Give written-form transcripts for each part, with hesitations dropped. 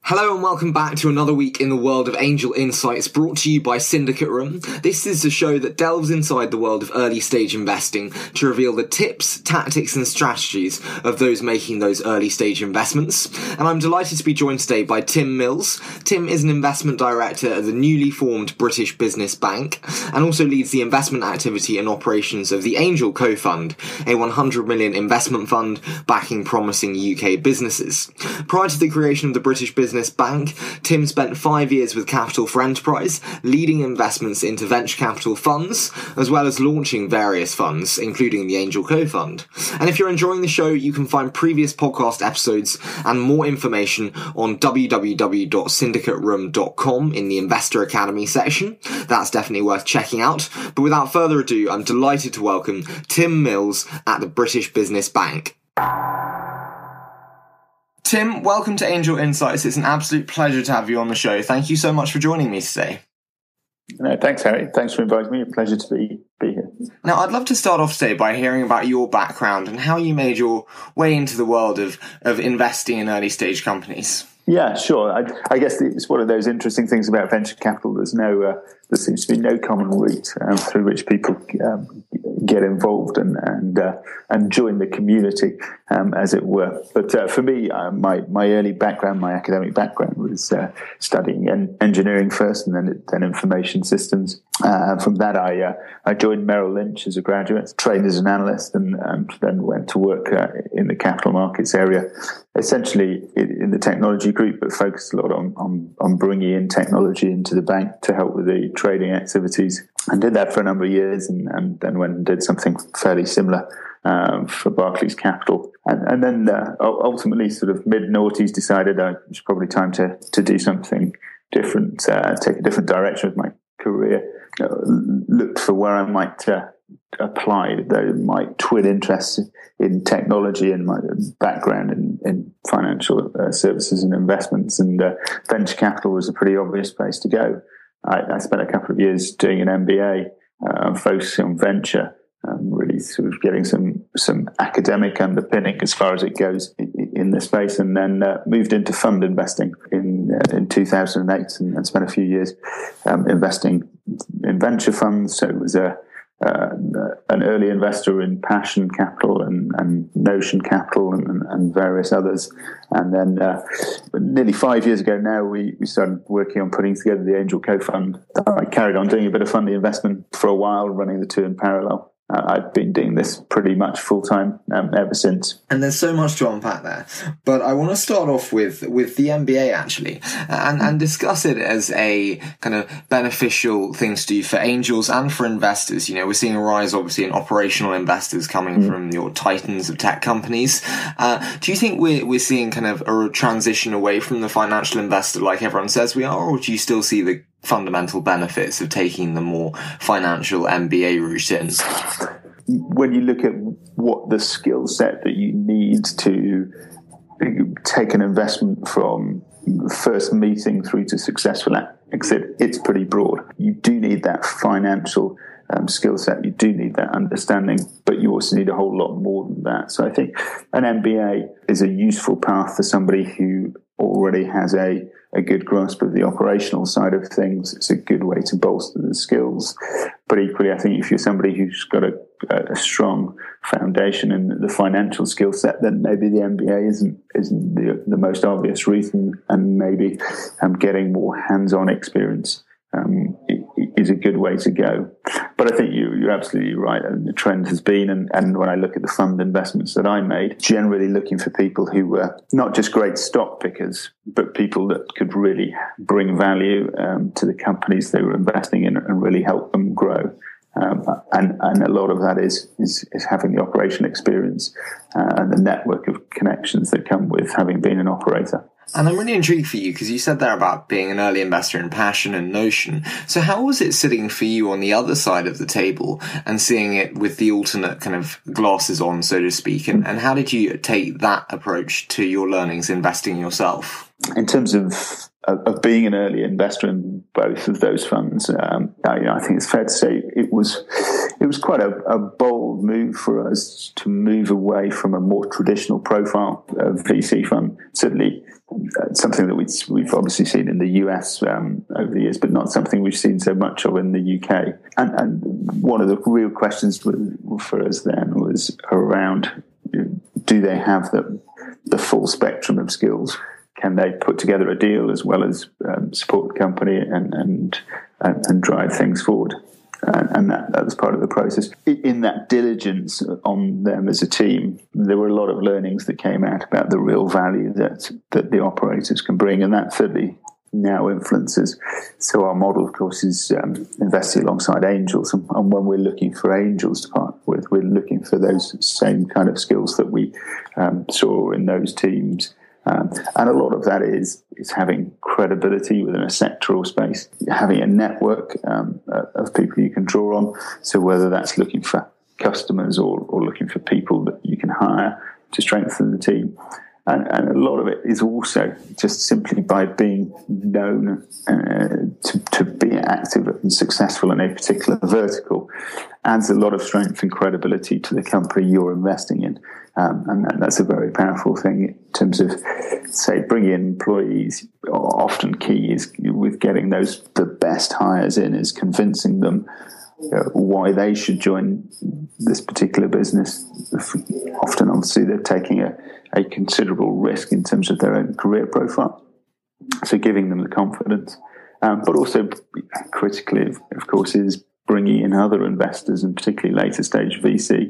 Hello and welcome back to another week in the world of Angel Insights, brought to you by Syndicate Room. This is a show that delves inside the world of early stage investing to reveal the tips, tactics and strategies of those making those early stage investments. And I'm delighted to be joined today by Tim Mills. Tim is an investment director at the newly formed British Business Bank and also leads the investment activity and operations of the Angel Co-Fund, a 100 million investment fund backing promising UK businesses. Prior to the creation of the British Business Bank, Tim spent 5 years with Capital for Enterprise, leading investments into venture capital funds, as well as launching various funds, including the Angel Co-Fund. And if you're enjoying the show, you can find previous podcast episodes and more information on www.syndicateroom.com in the Investor Academy section. That's definitely worth checking out. But without further ado, I'm delighted to welcome Tim Mills at the British Business Bank. Tim, welcome to Angel Insights. It's an absolute pleasure to have you on the show. Thank you so much for joining me today. No, thanks, Harry. Thanks for inviting me. A pleasure to be here. Now, I'd love to start off today by hearing about your background and how you made your way into the world of investing in early stage companies. Yeah, sure. I guess it's one of those interesting things about venture capital. There seems to be no common route through which people get involved and join the community, as it were. But for me, my early background, my academic background, was studying engineering first, and then information systems. From that, I joined Merrill Lynch as a graduate, trained as an analyst, and then went to work in the capital markets area, essentially in the technology group, but focused a lot on bringing in technology into the bank to help with the trading activities, and did that for a number of years, and then went and did something fairly similar for Barclays Capital, and then ultimately, sort of mid-noughties, decided it was probably time to do something different, take a different direction with my career. Looked for where I might apply my twin interests in technology and my background in financial services and investments, and venture capital was a pretty obvious place to go. I spent a couple of years doing an MBA, focusing on venture, really sort of getting some academic underpinning as far as it goes in this space, and then moved into fund investing in 2008 and spent a few years investing in venture funds. So it was an early investor in Passion Capital and Notion Capital and various others. And then nearly 5 years ago now, we started working on putting together the Angel Co-Fund. I carried on doing a bit of funding investment for a while, running the two in parallel. I've been doing this pretty much full-time ever since. And there's so much to unpack there. But I want to start off with the MBA, actually, and discuss it as a kind of beneficial thing to do for angels and for investors. You know, we're seeing a rise, obviously, in operational investors coming from your titans of tech companies. Do you think we're seeing kind of a transition away from the financial investor like everyone says we are, or do you still see the fundamental benefits of taking the more financial MBA route in? When you look at what the skill set that you need to take an investment from first meeting through to successful exit, it's pretty broad. You do need that financial skill set, you do need that understanding, but you also need a whole lot more than that. So I think an MBA is a useful path for somebody who already has a good grasp of the operational side of things. It's a good way to bolster the skills. But equally, I think if you're somebody who's got a strong foundation in the financial skill set, then maybe the MBA isn't the most obvious reason, and maybe getting more hands-on experience is a good way to go. But I think you're absolutely right. And the trend has been, and when I look at the fund investments that I made, generally looking for people who were not just great stock pickers, but people that could really bring value to the companies they were investing in and really help them grow. And a lot of that is having the operation experience and the network of connections that come with having been an operator. And I'm really intrigued for you because you said there about being an early investor in Passion and Notion. So how was it sitting for you on the other side of the table and seeing it with the alternate kind of glasses on, so to speak? And how did you take that approach to your learnings investing yourself? In terms of of being an early investor in both of those funds, I think it's fair to say it was quite a bold move for us to move away from a more traditional profile of VC fund. Certainly, something that we've obviously seen in the US over the years, but not something we've seen so much of in the UK. And one of the real questions for us then was around: do they have the full spectrum of skills? Can they put together a deal as well as support the company and drive things forward? And that was part of the process. In that diligence on them as a team, there were a lot of learnings that came out about the real value that the operators can bring, and that certainly now influences. So our model, of course, is investing alongside angels, and when we're looking for angels to partner with, we're looking for those same kind of skills that we saw in those teams. And a lot of that is having credibility within a sectoral space, having a network of people you can draw on. So whether that's looking for customers or looking for people that you can hire to strengthen the team. And a lot of it is also just simply by being known to be active and successful in a particular vertical adds a lot of strength and credibility to the company you're investing in. And that's a very powerful thing in terms of, say, bringing in employees. Often key is with getting the best hires in is convincing them why they should join this particular business. Often, obviously, they're taking a considerable risk in terms of their own career profile. So giving them the confidence. But also, critically, of course, is bringing in other investors, and particularly later stage VC.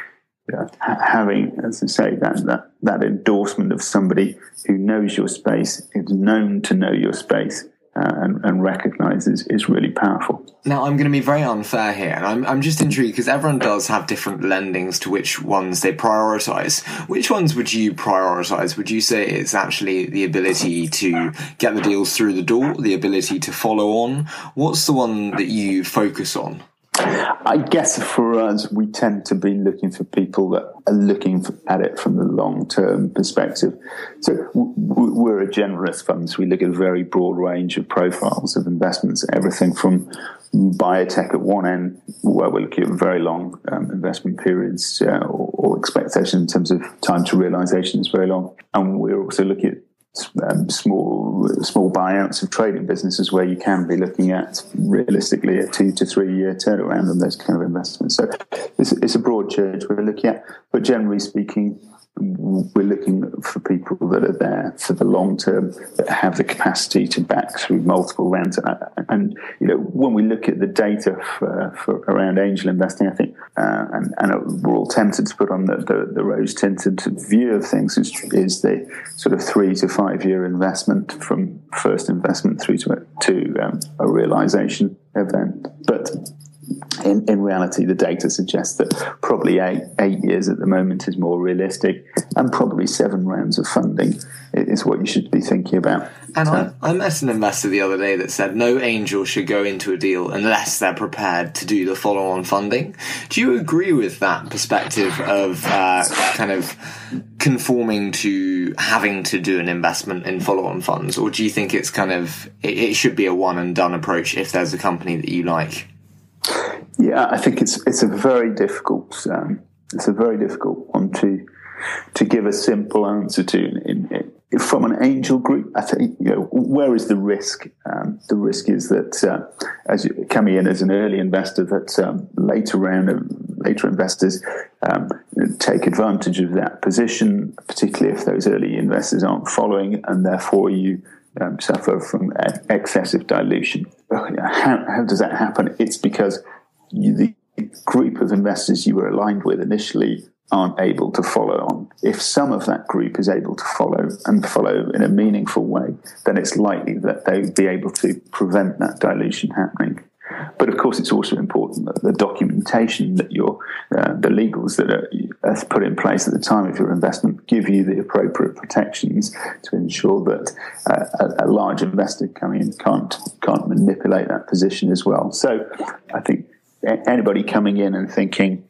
Having, as I say, that endorsement of somebody who knows your space, is known to know your space, and recognises is really powerful. Now, I'm going to be very unfair here, and I'm just intrigued because everyone does have different lendings to which ones they prioritise. Which ones would you prioritise? Would you say it's actually the ability to get the deals through the door, the ability to follow on? What's the one that you focus on? I guess for us, we tend to be looking for people that are looking at it from the long-term perspective. So we're a generalist fund, so we look at a very broad range of profiles of investments, everything from biotech at one end, where we're looking at very long investment periods or expectation in terms of time to realisation is very long. And we're also looking at small buyouts of trading businesses where you can be looking at realistically a 2 to 3 year turnaround on those kind of investments. So it's a broad church we're looking at, but generally speaking, we're looking for people that are there for the long term, that have the capacity to back through multiple rounds. And when we look at the data for around angel investing, I think, and we're all tempted to put on the rose-tinted view of things, is the sort of 3 to 5 year investment from first investment through to a realization event. But in reality, the data suggests that probably 8 years at the moment is more realistic, and probably 7 rounds of funding is what you should be thinking about. And I met an investor the other day that said no angel should go into a deal unless they're prepared to do the follow-on funding. Do you agree with that perspective of kind of conforming to having to do an investment in follow-on funds, or do you think it's kind of it should be a one-and-done approach if there's a company that you like? Yeah, I think it's a very difficult one to give a simple answer to. From an angel group, I think where is the risk? The risk is that as you coming in as an early investor, that later investors take advantage of that position, particularly if those early investors aren't following, and therefore you suffer from excessive dilution. How does that happen? It's because the group of investors you were aligned with initially aren't able to follow on. If some of that group is able to follow in a meaningful way, then it's likely that they would be able to prevent that dilution happening. But of course, it's also important that the documentation that the legals that are put in place at the time of your investment give you the appropriate protections to ensure that a large investor coming in can't manipulate that position as well. So I think anybody coming in and thinking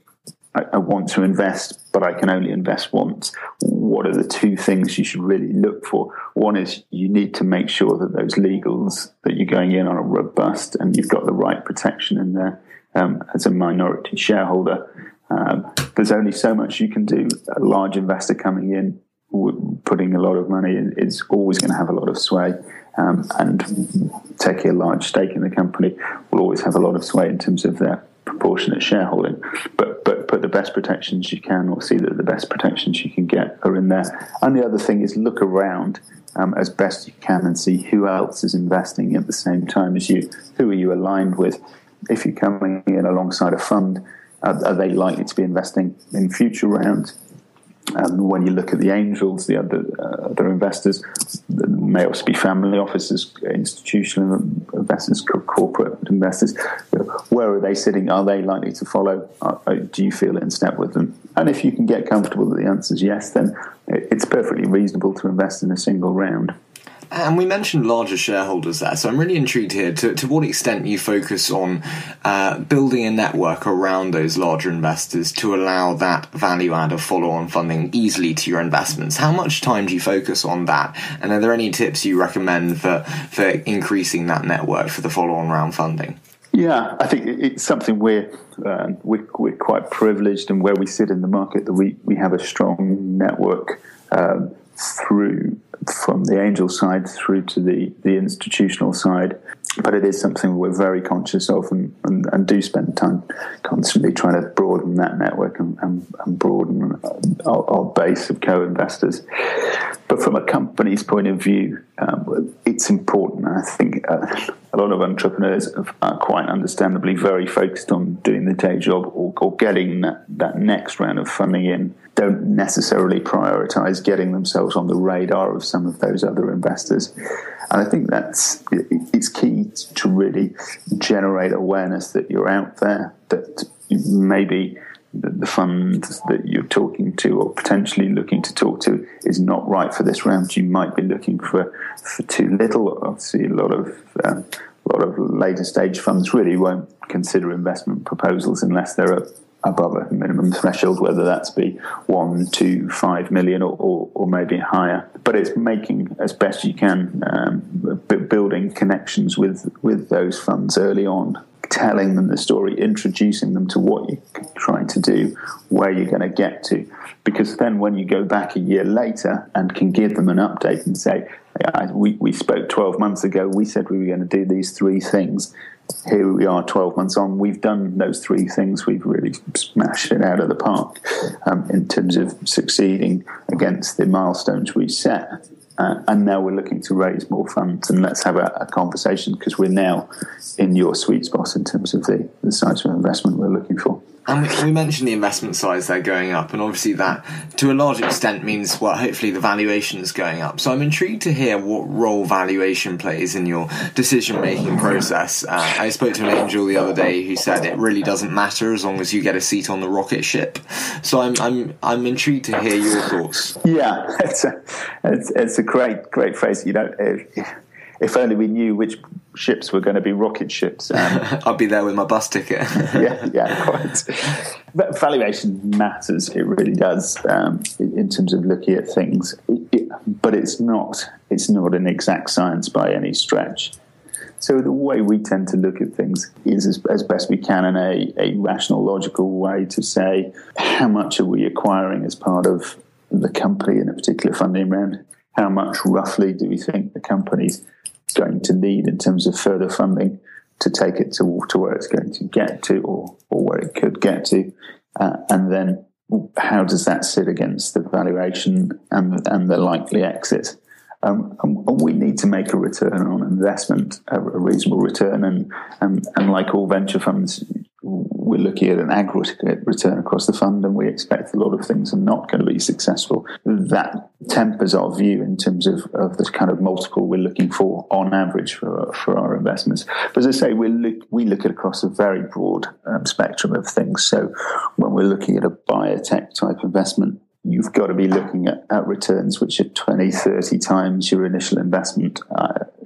I want to invest, but I can only invest once. What are the two things you should really look for? One is you need to make sure that those legals that you're going in on are robust and you've got the right protection in there as a minority shareholder. There's only so much you can do. A large investor coming in, putting a lot of money in, is always going to have a lot of sway. And taking a large stake in the company will always have a lot of sway in terms of their proportionate shareholding. But put the best protections you can, or see that the best protections you can get are in there. And the other thing is look around as best you can and see who else is investing at the same time as you. Who are you aligned with? If you're coming in alongside a fund, are they likely to be investing in future rounds? When you look at the angels, the other investors, may also be family offices, institutional investors, corporate investors. Where are they sitting? Are they likely to follow? Do you feel in step with them? And if you can get comfortable that the answer is yes, then it's perfectly reasonable to invest in a single round. And we mentioned larger shareholders there, so I'm really intrigued here to what extent you focus on building a network around those larger investors to allow that value add of follow-on funding easily to your investments. How much time do you focus on that? And are there any tips you recommend for increasing that network for the follow-on round funding? Yeah, I think it's something we're quite privileged, and where we sit in the market, that we have a strong network from the angel side through to the institutional side. But it is something we're very conscious of and do spend time constantly trying to broaden that network and broaden our base of co-investors. But from a company's point of view, it's important. I think a lot of entrepreneurs are quite understandably very focused on doing the day job or getting that next round of funding in. Don't necessarily prioritise getting themselves on the radar of some of those other investors. And I think it's key to really generate awareness that you're out there, that maybe the fund that you're talking to or potentially looking to talk to is not right for this round. You might be looking for too little. Obviously, a lot of later stage funds really won't consider investment proposals unless they're above a minimum threshold, whether that's be 1, 2, 5 million or maybe higher. But it's making as best you can, building connections with those funds early on, telling them the story, introducing them to what you're trying to do, where you're going to get to. Because then when you go back a year later and can give them an update and say, we spoke 12 months ago, we said we were going to do these 3 things. Here we are 12 months on, we've done those 3 things. We've really smashed it out of the park in terms of succeeding against the milestones we set. And now we're looking to raise more funds, and let's have a conversation, because we're now in your sweet spot in terms of the size of investment we're looking for. And we mentioned the investment size there going up, and obviously that, to a large extent, means, well, hopefully the valuation is going up. So I'm intrigued to hear what role valuation plays in your decision-making process. I spoke to an angel the other day who said it really doesn't matter as long as you get a seat on the rocket ship. So I'm intrigued to hear your thoughts. Yeah, it's a great phrase. You know, if only we knew which ships were going to be rocket ships. I'll be there with my bus ticket. yeah, quite. But valuation matters. It really does in terms of looking at things. But it's not an exact science by any stretch. So the way we tend to look at things is as best we can in a rational, logical way to say, how much are we acquiring as part of the company in a particular funding round? How much roughly do we think the company's going to need in terms of further funding to take it to where it's going to get to or where it could get to? And then how does that sit against the valuation and the likely exit? And we need to make a return on investment, a reasonable return. And like all venture funds, we're looking at an aggregate return across the fund, and we expect a lot of things are not going to be successful. That tempers our view in terms of the kind of multiple we're looking for on average for our investments. But as I say, we look at across a very broad spectrum of things. So when we're looking at a biotech type investment, you've got to be looking at returns which are 20, 30 times your initial investment.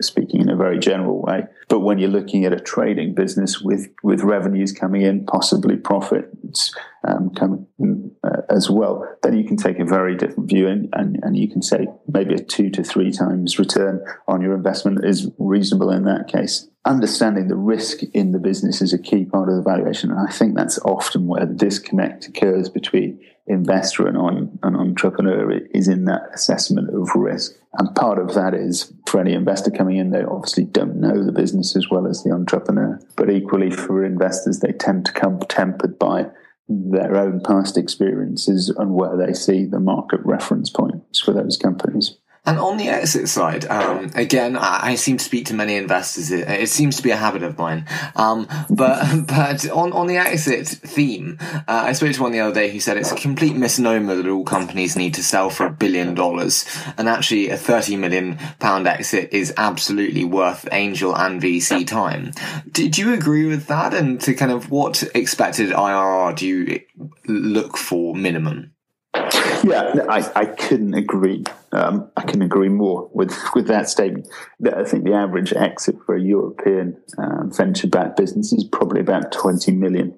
speaking in a very general way. But when you're looking at a trading business with revenues coming in, possibly profits coming in as well, then you can take a very different view, and you can say maybe a 2 to 3 times return on your investment is reasonable in that case. Understanding the risk in the business is a key part of the valuation, and I think that's often where the disconnect occurs between investor and entrepreneur, is in that assessment of risk. And part of that is, for any investor coming in, they obviously don't know the business as well as the entrepreneur. But equally, for investors, they tend to come tempered by their own past experiences and where they see the market reference points for those companies. And on the exit side, again, I seem to speak to many investors. It seems to be a habit of mine. But on the exit theme, I spoke to one the other day who said it's a complete misnomer that all companies need to sell for $1 billion. And actually a £30 million exit is absolutely worth angel and VC time. Did you agree with that? And to kind of what expected IRR do you look for minimum? Yeah, I couldn't agree. I can agree more with that statement. I think the average exit for a European venture-backed business is probably about 20 million.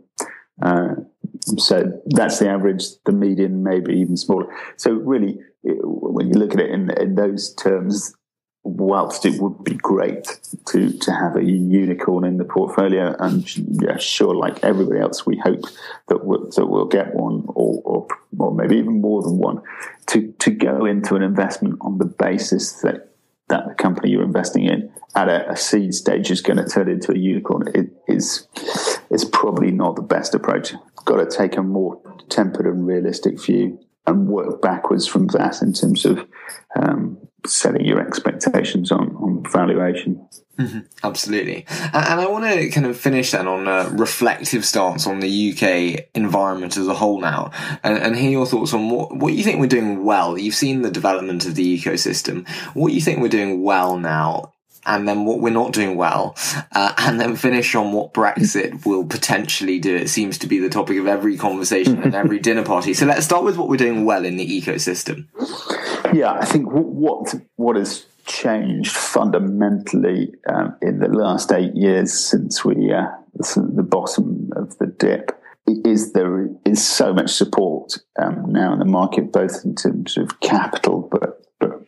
So that's the average. The median maybe even smaller. So really, when you look at it in those terms, whilst it would be great to have a unicorn in the portfolio, and sure, like everybody else, we hope that we'll get one, or maybe even more than one, to go into an investment on the basis that the company you're investing in at a seed stage is going to turn into a unicorn, is probably not the best approach. Got to take a more tempered and realistic view and work backwards from that in terms of setting your expectations on valuation. Mm-hmm, absolutely. And I want to kind of finish then on a reflective stance on the UK environment as a whole now, and hear your thoughts on what you think we're doing well. You've seen the development of the ecosystem. What you think we're doing well now, and then what we're not doing well, and then finish on what Brexit will potentially do. It seems to be the topic of every conversation and every dinner party. So let's start with what we're doing well in the ecosystem. Yeah, I think what has changed fundamentally in the last 8 years since the bottom of the dip is there is so much support now in the market, both in terms of capital, but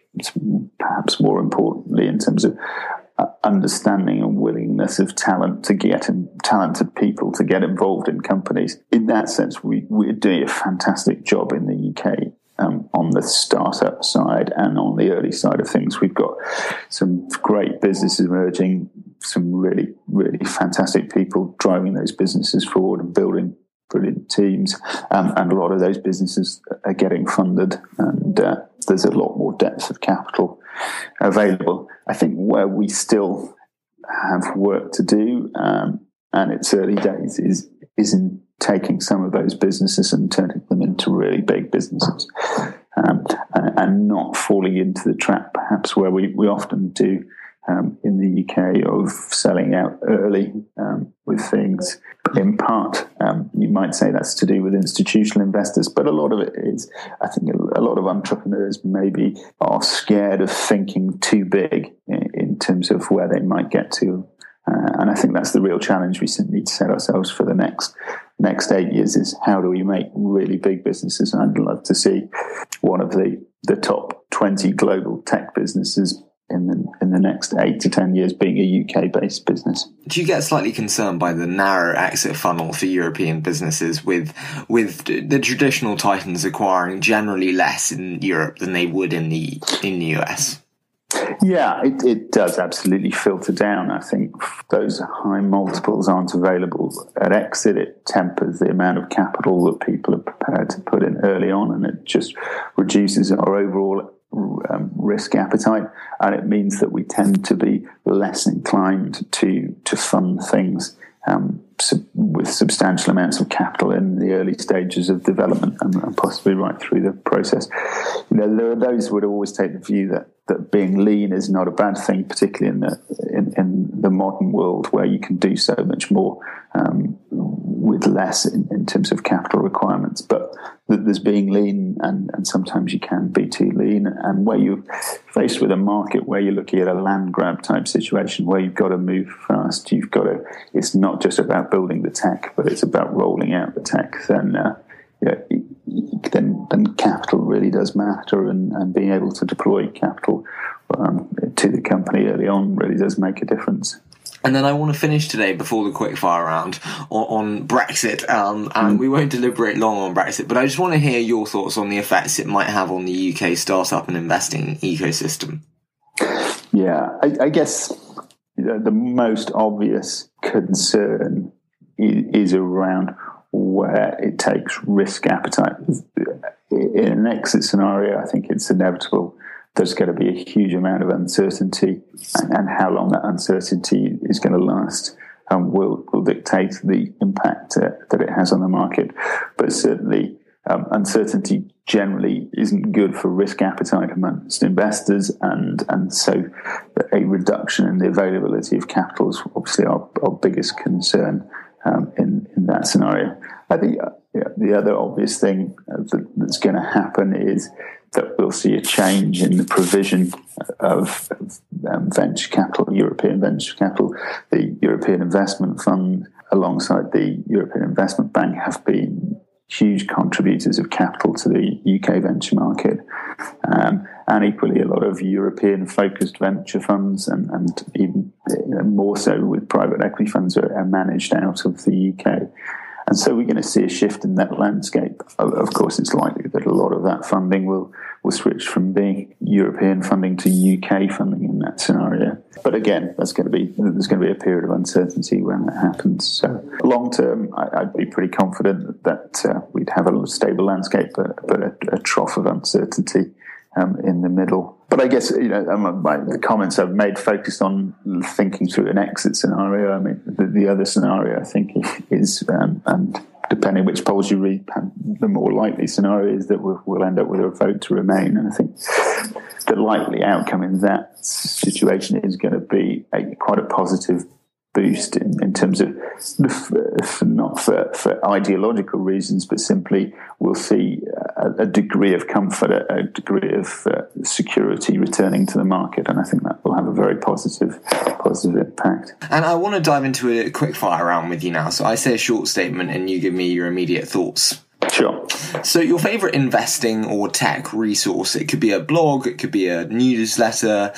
perhaps more importantly in terms of understanding and willingness of talented people to get involved in companies. In that sense, we're doing a fantastic job in the UK. On the startup side and on the early side of things, we've got some great businesses emerging, some really, really fantastic people driving those businesses forward and building brilliant teams, and a lot of those businesses are getting funded, and there's a lot more depth of capital available. I think where we still have work to do, and it's early days, is in taking some of those businesses and turning them into really big businesses, and not falling into the trap perhaps where we often do in the UK of selling out early with things. In part, you might say that's to do with institutional investors, but a lot of it is, I think a lot of entrepreneurs maybe are scared of thinking too big in terms of where they might get to. And I think that's the real challenge we need to set ourselves for the next 8 years, is how do we make really big businesses? And I'd love to see one of the top 20 global tech businesses in the next 8 to 10 years being a UK-based business. Do you get slightly concerned by the narrow exit funnel for European businesses, with the traditional titans acquiring generally less in Europe than they would in the US? Yeah, it does absolutely filter down. I think those high multiples aren't available at exit. It tempers the amount of capital that people are prepared to put in early on, and it just reduces our overall risk appetite, and it means that we tend to be less inclined to fund things with substantial amounts of capital in the early stages of development and possibly right through the process. There are those who would always take the view that being lean is not a bad thing, particularly in the modern world where you can do so much more with less in terms of capital requirements. But there's being lean, and sometimes you can be too lean. And where you're faced with a market where you're looking at a land grab type situation where you've got to move fast, it's not just about building the tech, but it's about rolling out the tech, then capital really does matter, and being able to deploy capital to the company early on really does make a difference. And then I want to finish today, before the quickfire round, on Brexit. And we won't deliberate long on Brexit, but I just want to hear your thoughts on the effects it might have on the UK startup and investing ecosystem. Yeah, I guess the most obvious concern is around where it takes risk appetite. In an exit scenario, I think it's inevitable there's going to be a huge amount of uncertainty, and how long that uncertainty is going to last will dictate the impact that it has on the market. But certainly, uncertainty generally isn't good for risk appetite amongst investors, and so a reduction in the availability of capital is obviously our biggest concern in that scenario. I think the other obvious thing that's going to happen is that we'll see a change in the provision of venture capital, European venture capital. The European Investment Fund, alongside the European Investment Bank, have been huge contributors of capital to the UK venture market. And equally, a lot of European-focused venture funds, and even more so with private equity funds, are managed out of the UK. And so we're going to see a shift in that landscape. Of course, it's likely that a lot of that funding will switch from being European funding to UK funding in that scenario. But again, there's going to be a period of uncertainty when that happens. So long term, I'd be pretty confident that we'd have a stable landscape, but a trough of uncertainty in the middle. But I guess the comments I've made focused on thinking through an exit scenario. I mean, the other scenario I think is, and depending which polls you read, the more likely scenario is that we'll end up with a vote to remain. And I think the likely outcome in that situation is going to be quite a positive boost in terms of not for ideological reasons, but simply we'll see a degree of comfort, a degree of security returning to the market, and I think that will have a very positive impact. And I want to dive into a quick fire round with you now. So I say a short statement and you give me your immediate thoughts. Sure. So your favourite investing or tech resource? It could be a blog, it could be a newsletter,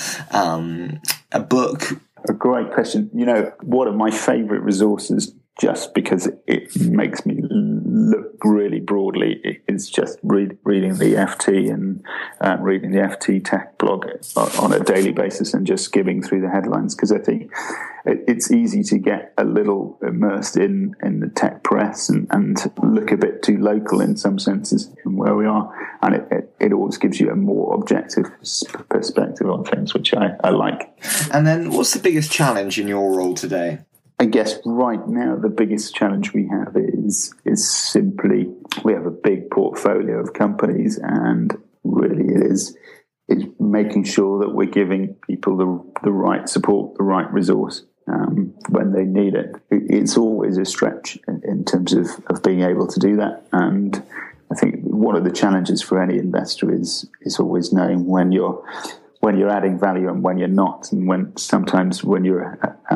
a book. A great question. One of my favourite resources, just because it makes me look really broadly, is just reading the FT and reading the FT tech blog on a daily basis and just skimming through the headlines, because I think it's easy to get a little immersed in the tech press and look a bit too local in some senses from where we are, and it always gives you a more objective perspective on things, which I like. And then what's the biggest challenge in your role today? I guess right now the biggest challenge we have is simply we have a big portfolio of companies, and really it is making sure that we're giving people the right support, the right resource when they need it. It's always a stretch in terms of being able to do that, and I think one of the challenges for any investor is always knowing when you're adding value and when you're not, and when you're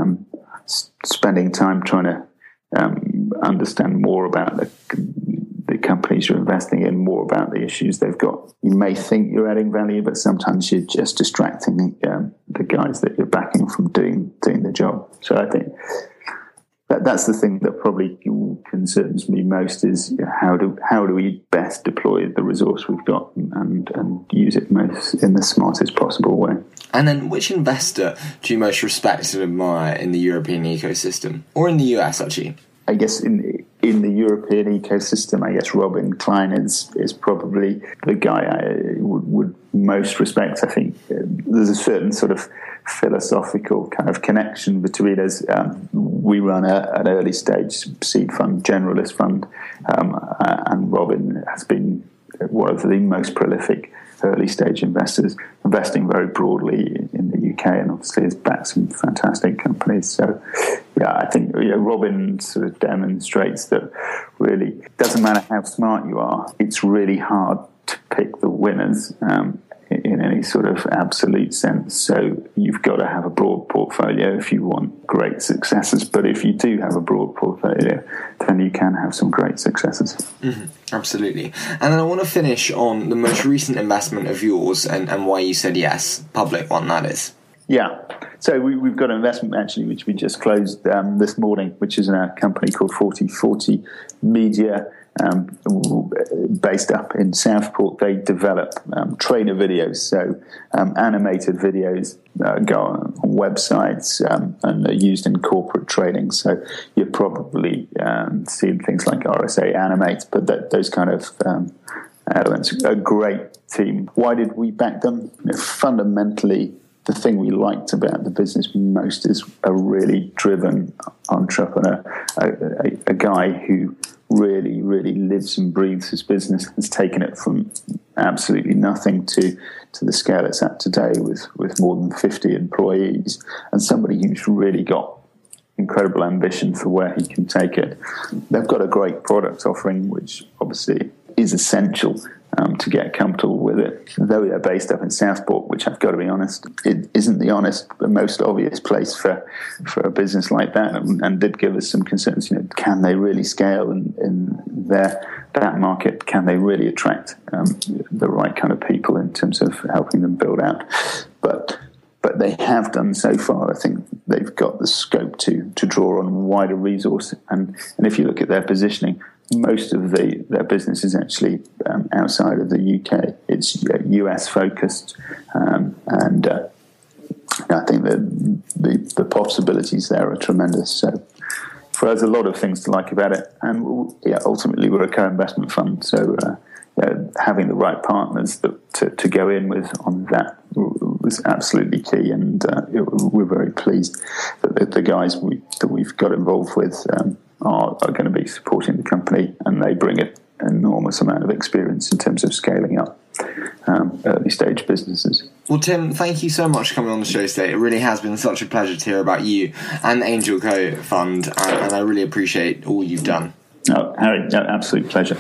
spending time trying to understand more about the companies you're investing in, more about the issues they've got. You may think you're adding value, but sometimes you're just distracting the guys that you're backing from doing the job. So I think that's the thing that probably concerns me most, is how do we best deploy the resource we've got and use it most in the smartest possible way. And then which investor do you most respect and admire in the European ecosystem, or in the US actually? I guess in the European ecosystem, I guess Robin Klein is probably the guy I would most respect. I think there's a certain sort of philosophical kind of connection between us. We run an early stage seed fund, generalist fund, and Robin has been one of the most prolific early stage investors, investing very broadly in the UK, and obviously has backed some fantastic companies. So I think Robin sort of demonstrates that really doesn't matter how smart you are, it's really hard to pick the winners in any sort of absolute sense. So you've got to have a broad portfolio if you want great successes. But if you do have a broad portfolio, then you can have some great successes. Mm-hmm. Absolutely. And then I want to finish on the most recent investment of yours and why you said yes, public one that is. Yeah. So we've got an investment actually which we just closed this morning, which is in a company called 4040 Media, based up in Southport. They develop trainer videos, so animated videos go on websites and are used in corporate training. So you're probably seeing things like RSA Animate, but those kind of elements. A great team. Why did we back them? Fundamentally, the thing we liked about the business most is a really driven entrepreneur, a guy who really, really lives and breathes his business, has taken it from absolutely nothing to the scale it's at today with more than 50 employees, and somebody who's really got incredible ambition for where he can take it. They've got a great product offering, which obviously is essential to get comfortable with it. Though they're based up in Southport, which I've got to be honest, it isn't the most obvious place for a business like that, and did give us some concerns. Can they really scale in that market? Can they really attract the right kind of people in terms of helping them build out? But they have done so far. I think they've got the scope to draw on wider resource, and if you look at their positioning, most of their business is actually outside of the UK. It's US focused, and I think that the possibilities there are tremendous. So for us, a lot of things to like about it, and ultimately we're a co-investment fund, so having the right partners to go in with on that was absolutely key, and we're very pleased that the guys that we've got involved with are going to be supporting the company, and they bring an enormous amount of experience in terms of scaling up early stage businesses. Well, Tim, thank you so much for coming on the show today. It really has been such a pleasure to hear about you and the Angel Co Fund, and I really appreciate all you've done. Oh, Harry, absolute pleasure.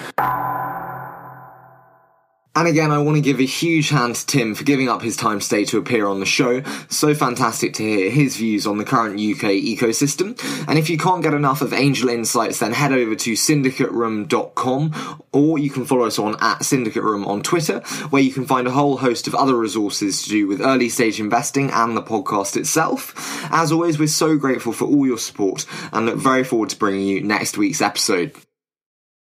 And again, I want to give a huge hand to Tim for giving up his time today to appear on the show. So fantastic to hear his views on the current UK ecosystem. And if you can't get enough of Angel Insights, then head over to syndicateroom.com, or you can follow us on @syndicateroom on Twitter, where you can find a whole host of other resources to do with early stage investing and the podcast itself. As always, we're so grateful for all your support and look very forward to bringing you next week's episode.